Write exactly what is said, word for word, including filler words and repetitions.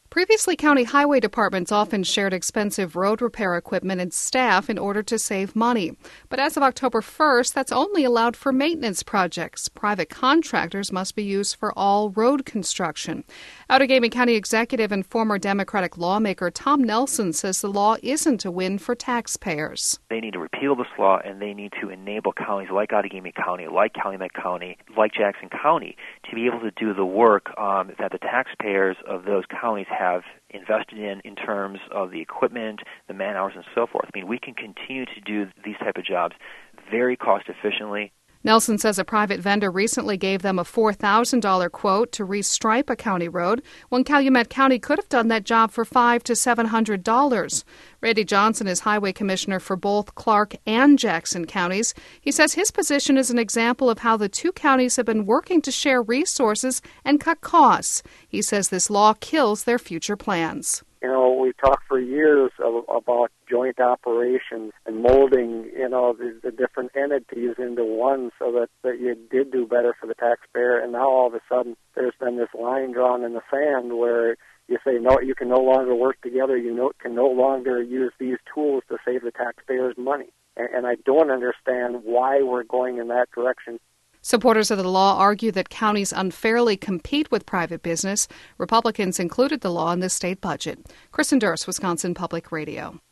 Previously, county highway departments often shared expensive road repair equipment and staff in order to save money. But as of October first, that's only allowed for maintenance projects. Private contractors must be used for all road construction. Outagamie County executive and former Democratic lawmaker Tom Nelson says the law isn't a win for taxpayers. They need to repeal this law, and they need to enable counties like Outagamie County, like Calumet County, like Jackson County, to be able to do the work um, that the taxpayers of those counties have invested in in terms of the equipment, the man hours, and so forth. I mean, we can continue to do these type of jobs very cost efficiently. Nelson says a private vendor recently gave them a four thousand dollars quote to restripe a county road, when Calumet County could have done that job for five hundred to seven hundred dollars. Randy Johnson is highway commissioner for both Clark and Jackson counties. He says his position is an example of how the two counties have been working to share resources and cut costs. He says this law kills their future plans. You know, we talked for years of, about joint operations and molding, you know, the, the different entities into one so that, that you did do better for the taxpayer. And now all of a sudden there's been this line drawn in the sand where you say, no, you can no longer work together. You no, can no longer use these tools to save the taxpayers money. And, and I don't understand why we're going in that direction. Supporters of the law argue that counties unfairly compete with private business. Republicans included the law in the state budget. Kristen Durst, Wisconsin Public Radio.